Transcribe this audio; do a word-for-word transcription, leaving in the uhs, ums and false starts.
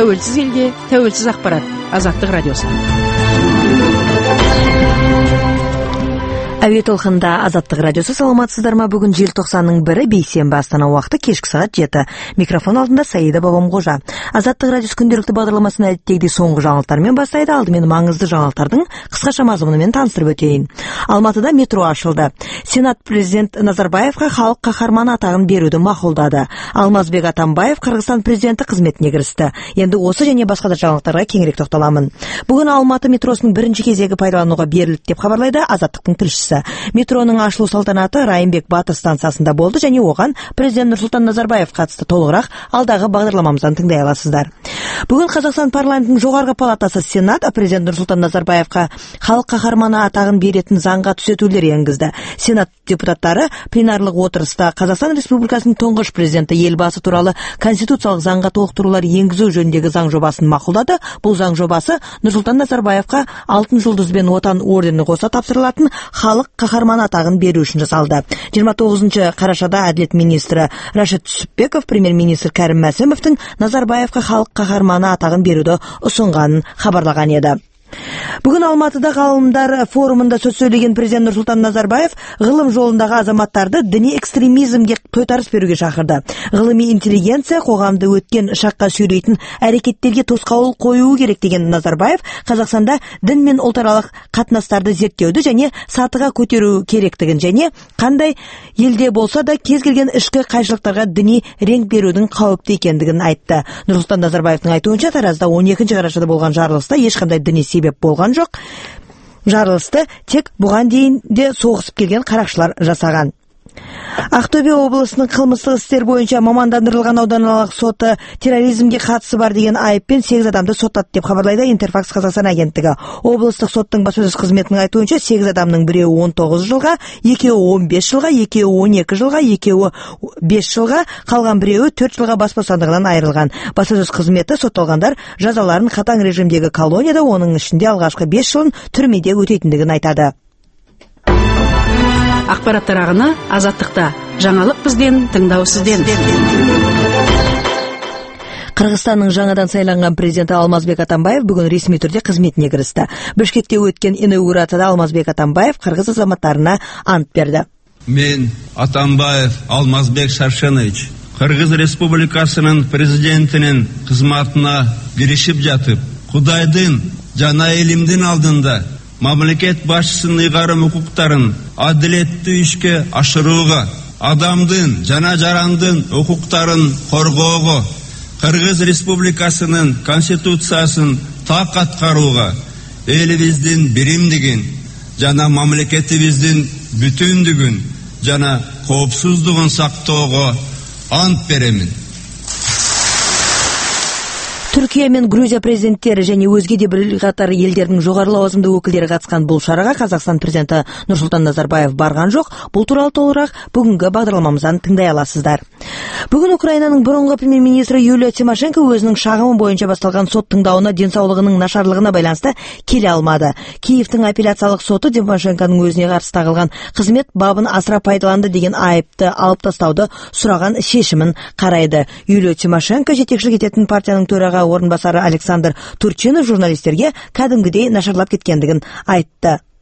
тәуелсіз елде тәуелсіз ақпарат. Азаттық радиосы. Әуе толқында Азаттық радиосы. Саламатсыздар ма? Бүгін желтоқсанның бірі бейсенбі, Астана уақыты кешкі сағат жеті. Микрофон алдында Саида Бабамқожа. Азаттық радиосы күнделікті бағдарламасын әдеттегідей соңғы жаңалықтармен бастайды. Алдымен маңызды жаңалықтардың қысқаша мазмұнымен таныстырып өтейін. Алматыда метро ашылды. Сенат президент Назарбаевқа халық қаһарманы атағын беруді мақұлдады. Алмазбек Атамбаев Қырғызстан президенті қызметіне кірісті. Енді осы және басқа да жаңалықтарға кеңірек тоқталамын. Бүгін Алматы метросының бірінші кезегі пайдалануға берілді деп хабарлайды Азаттықтың тілшісі. Метроның ашылу салтанаты Райымбек Батыр станциясында болды және оған президент Нұрсұлтан Назарбаев қатысты. Толығырақ алдағы бағдарламамыздан тыңдай аласыздар. Бүгін Қазақстан парламентінің жоғарғы палатасы Сенат президент Нұрсұлтан Назарбаевқа халық қаһарманы атағын беретін заңға түзетулер енгізді. Сенат депутаттары пленарлық отырыста Қазақстан Республикасының тұңғыш президенті елбасы туралы конституциялық заңға толықтырулар енгізу жөніндегі заң жобасын мақұлдады. Бұл заң жобасы Нұрсұлтан Назарбаевқа алтын жұлдыз бен отан ордені қоса тапсырылатын халық қаһарманы атағын беру үшін жасалды. жиырма тоғызыншы қарашада әділет министрі Рашид Түсіпбеков премьер-министр Кәрім Мәсімовтің Назарбаевқа халық қаһарманы атағын беруді ұсынғанын хабарлаған еді. Бүгін Алматыда ғалымдар форумында сөз сөйлеген президент Нұрсұлтан Назарбаев ғылым жолындағы азаматтарды діни экстремизмге тойтарыс беруге шақырды. Ғылыми интеллигенция қоғамды өткен шаққа сүйрейтін әрекеттерге тосқауыл қоюы керек деген Назарбаев, Қазақстанда дін мен ұлтаралық қатынастарды зерттеуді және сатыға көтеру керектігін және қандай елде болса да кез келген ішкі қайшылықтарға діни реңк берудің қауіпті екендігін айтты. Нұрсұлтан Назарбаевтың айтуынша, Таразда он екінші қарашада болған жарылыста ешқандай діни себеп болған жоқ. Жарылысты тек бұған дейін де соғысып келген қарақшылар жасаған. Ақтөбе облысының қылмыстық істер бойынша мамандандырылған ауданаралық соты терроризмге қатысы бар деген айыппен сегіз адамды соттады деп хабарлайды Интерфакс Қазақстан агенттігі. Облыстық соттың баспасөз қызметінің айтуынша сегіз адамның біреуі он тоғыз жылға, екеуі он бес жылға, екеуі он екі жылға, екеуі бес жылға, қалған біреуі төрт жылға бас бостандығынан айырылған. Баспасөз қызметі сотталғандар жазаларын қатаң режимдегі колонияда, оның ішінде алғашқы бес жылын түрмеде өтейтіндігін айтады. Ақпараттар ағыны Азаттықта. Жаңалық бізден, тыңдау сізден. Қырғызстанның жаңадан сайланған президенті Алмазбек Атамбаев бүгін ресми түрде қызметіне кірісті. Бішкекте өткен инаугурацияда Алмазбек Атамбаев қырғыз азаматтарына ант берді. Мен Атамбаев Алмазбек Саршенович Қырғыз Республикасының президентінің қызметіне кірісіп жатып, Құдайдың жана елімдің алдында мамлекет басшысының ұйғарым құқықтарын әділетті ишке ашыруға, адамдың жана жарандың құқықтарын қорғауға, Қырғыз Республикасының конституциясын так аткарууга, элибиздин биримдигин жана мамлекетибиздин бүтүндүгүн жана коопсуздугун сактоого ант беремин. Түркия мен Грузия президенттері және өзге де бірқатар елдердің жоғары лауазымды өкілдері қатысқан бұл шараға Қазақстан президенті Нұрсұлтан Назарбаев барған жоқ. Бұл туралы толығырақ бүгінгі бағдарламамыздан тыңдай аласыздар. Бүгін Украинаның бұрынғы премьер-министрі Юлия Тимошенко өзінің шағымы бойынша басталған сот тыңдауына денсаулығының нашарлығына байланысты келе алмады. Киевтің апелляциялық соты Тимошенконың өзіне қарсы тағылған қызмет бабын асыра пайдаланды деген айыпты алып тастауды сұраған шешімін қарайды. Юлия Тимошенко жетекшілік ететін партияның төраға орынбасары Александр Турчинов журналистерге кәдімгідей нашарлап кеткендігін айтты.